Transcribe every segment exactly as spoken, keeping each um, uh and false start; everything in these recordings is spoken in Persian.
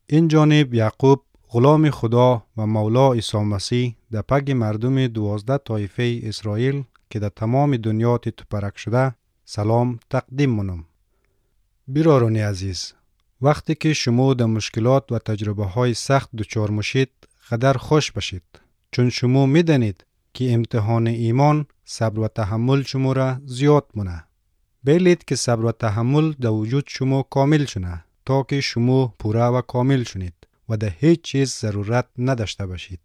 این جانب یعقوب غلام خدا و مولا عیسی مسیح در پگ مردم دوازده طایفه اسرائیل که در تمام دنیا تپرک شده سلام تقدیم منم. برادران عزیز، وقتی که شما در مشکلات و تجربه های سخت دچار میشید قدر خوش باشید، چون شما میدانید که امتحان ایمان صبر و تحمل شما را زیاد مونه. بیلید که صبر و تحمل در وجود شما کامل شونه تا که شما پوره و کامل شونید و در هیچ چیز ضرورت نداشته باشید.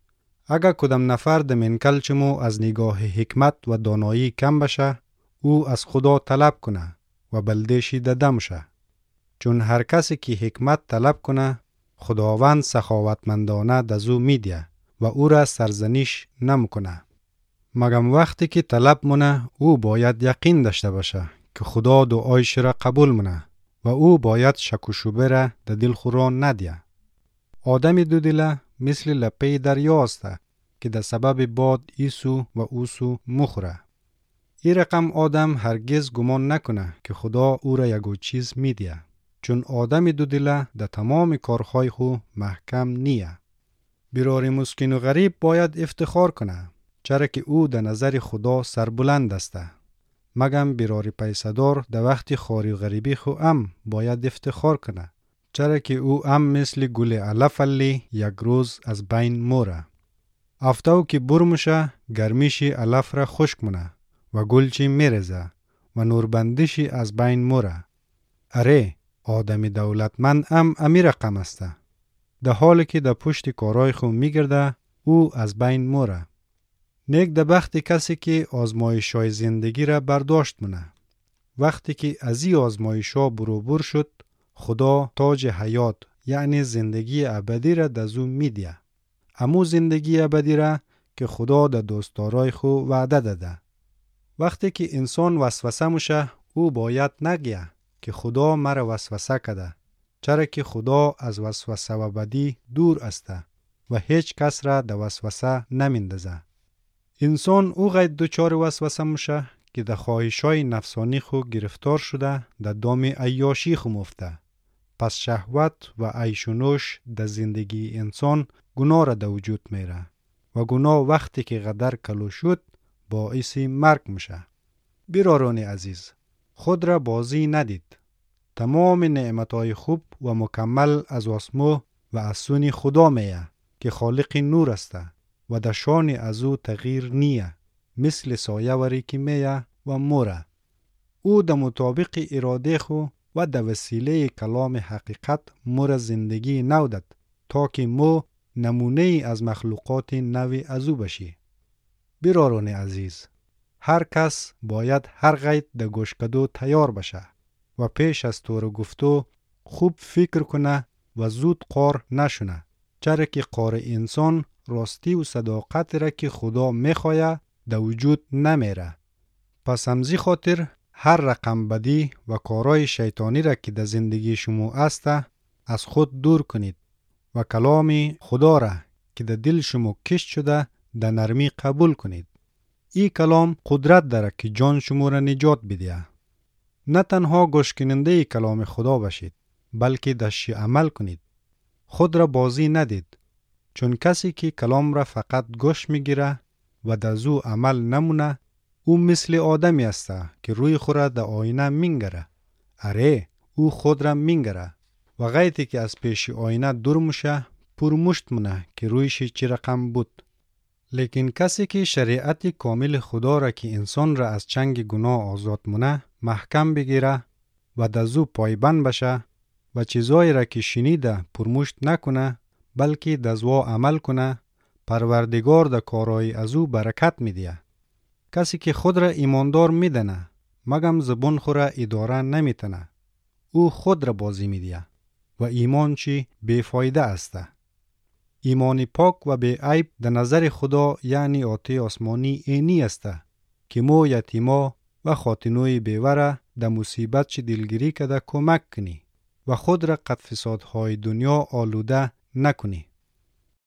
اگر کدام نفر در منکل شما از نگاه حکمت و دانایی کم بشه، او از خدا طلب کنه و بلدشی ددم شه. چون هر کسی که حکمت طلب کنه خداوند سخاوتمندانه دزو میدیه و او را سرزنش نمیکنه. مگم وقتی که طلب مونه او باید یقین داشته باشه که خدا دعایش را قبول مونه و او باید شک و شبه را در دل خورا ندیه. آدم دو دله مثل لپه دریا است که در سبب باد ایسو و اوسو مخوره. این رقم آدم هرگز گمان نکنه که خدا او را یگو چیز میدیه، چون آدم دو دله در تمام کارهای خو محکم نیه. برار مسکین و غریب باید افتخار کنه، چرا که او در نظر خدا سربلند است. مگم برار پیسدار در وقت خواری و غریبی خو هم باید افتخار کنه، چرا که او هم مثل گل علفلی یک روز از بین موره. افتاو که برمشه گرمیشی علف را خشک مونه و گلچی میرزه و نوربندشی از بین موره. اره آدم دولتمند هم امی رقم است. در حالی که در پشت کارای خو میگرده او از بین موره. نیک در بخت کسی که آزمایش های زندگی را برداشت مونه. وقتی که از این آزمایش ها بروبر شد، خدا تاج حیات یعنی زندگی ابدی را دزو میدیه. امو زندگی ابدی را که خدا در دوستدارای خو وعده داده. وقتی که انسان وسوسه موشه او باید نگیه که خدا مرا وسوسه کده، چرا که خدا از وسوسه و بدی دور است و هیچ کس را در وسوسه نمیندازه. انسان او غید دوچار وسوسه موشه که در خواهشای نفسانی خو گرفتار شده در دام عیاشی خو مفته. پس شهوت و عیش و نوش در زندگی انسان گناه را در وجود میره و گناه وقتی که قدر کلو شد باعث مرگ میشه. برادران عزیز، خود را بازی ندید. تمام نعمتهای خوب و مکمل از آسمو و از سوی خدا میه که خالق نور است و در شان از او تغییر نیه، مثل سایه وری که میه و موره. او در مطابق اراده خو و در وسیله کلام حقیقت مور زندگی نو داد تا که مو نمونه از مخلوقات نوی از او بشی. برادران عزیز، هر کس باید هر غید در گوش کدو تیار بشه و پیش از تو رو گفتو خوب فکر کنه و زود قار نشونه، چرا که قار انسان راستی و صداقت را که خدا میخواه در وجود نمیره. پس همزی خاطر هر رقم بدی و کارای شیطانی را که در زندگی شما است از خود دور کنید و کلام خدا را که در دل شما کشت شده در نرمی قبول کنید. این کلام قدرت داره که جان شما را نجات بده. نه تنها گوش کننده کلام خدا باشید، بلکه داشی عمل کنید. خود را بازی ندید، چون کسی که کلام را فقط گوش میگیره و دزو عمل نمونه، او مثل آدمی است که روی خود را در آینه مینگره. اره او خود را مینگره و غیتی که از پیش آینه دور موشه پرمشت مونه که رویش چی رقم بود. لیکن کسی که شریعت کامل خدا را که انسان را از چنگ گناه آزاد مونه محکم بگیره و دزو پایبند بشه و چیزایی را که شنیده پرمشت نکنه بلکه دزوا عمل کنه، پروردگار در کارهای از او برکت میدیه. کسی که خود را ایماندار میدنه مگم زبون خود را اداره نمیتنه، او خود را بازی میدیه و ایمان چی بیفایده است. ایمان پاک و بی عیب در نظر خدا یعنی آتی آسمانی اینی است که مو یتیما و خاطنوی بیوره در مصیبت چی دلگیری کده کمک کنی و خود را قد فسادهای دنیا آلوده نکنی.